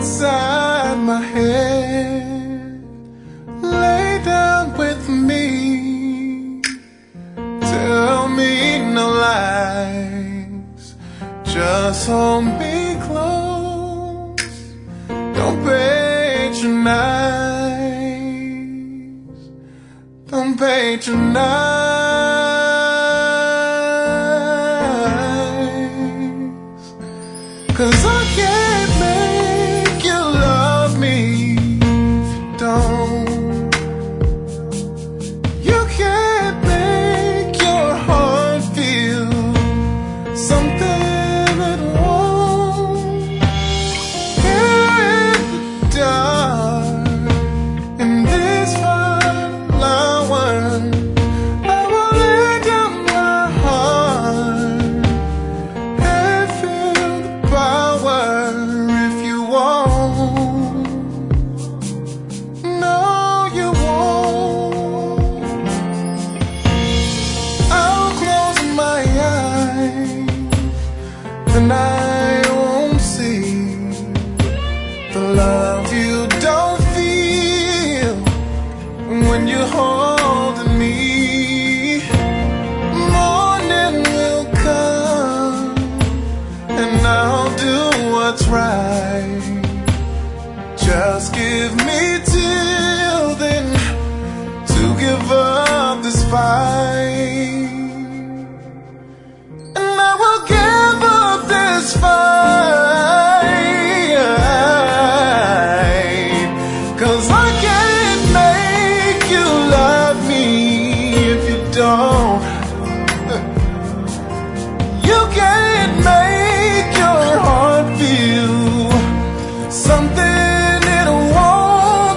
inside my head. Lay down with me, tell me no lies, just hold me close, don't patronize, don't patronize. 'Cause I can't make you love me if you don't. You can't make your heart feel something it won't. Here in the dark, in this final hour, I will lay down my heart and feel the power if you won't. No, you won't. I'll close my eyes and I won't see the love you don't feel when you're holding me. Morning will come and I'll do what's right. Just give me till then to give up this fight, and I will give up this fight. 'Cause I can't make you love me if you don't. You can't make your heart feel something it won't.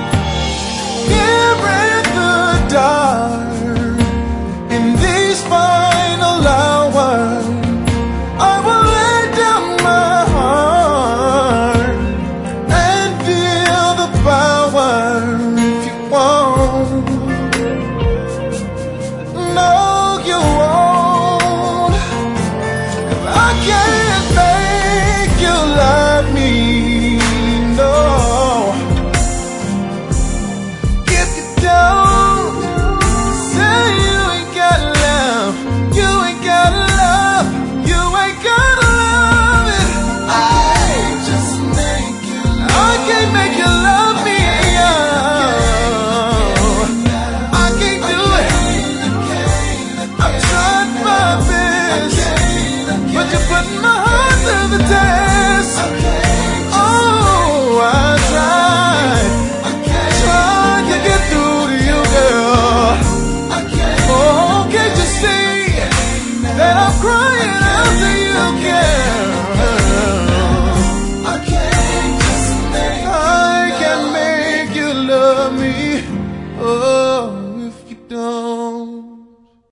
Here in the dark, in these final hours, I will lay down my heart and feel the power if you won't. No, you won't. I can't make you love me, no. If you don't, say you ain't got love, you ain't got love, you ain't got love it. I just make you love. I can't make you love me, I can't do it. I've tried my best, but you put my heart to the test. Oh, I tried to get through to you, girl. Oh, can't you see that I'm crying out to you, girl? I can make you love me. Oh.